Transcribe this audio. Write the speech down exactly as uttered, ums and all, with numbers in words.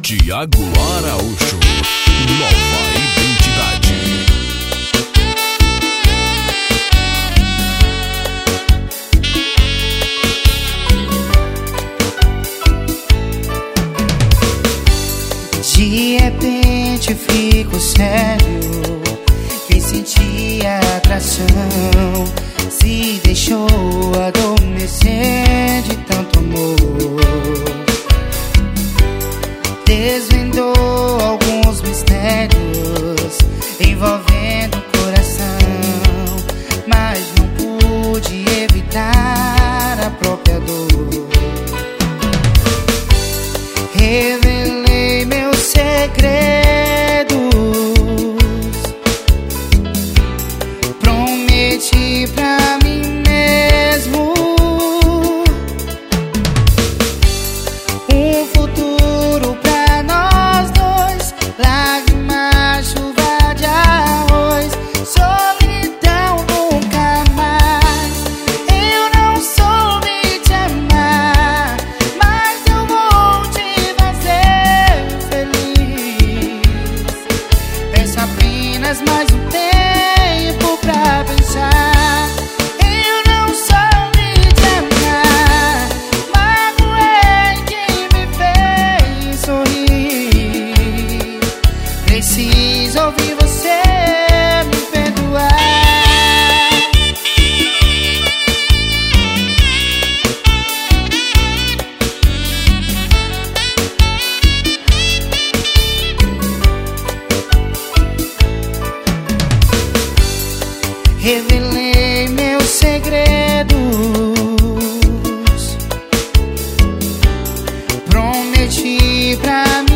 Tiago Araújo, nova identidade. De repente fico sério. Quem sentia atração se deixou adormecer de tanto amor. Desvendou alguns mistérios envolvendo o coração, mas não pude evitar a própria dor. Revelei meus segredos, prometi pra mim mesmo um futuro pra nós dois. Lágrimas, chuva de arroz, solidão nunca mais. Eu não soube te amar, mas eu vou te fazer feliz. Peço apenas mais um tempo pra pensar. Eu não soube te amar, magoei quem me fez sorrir. Preciso ouvir você me perdoar. Revelei meus segredos, prometi pra mim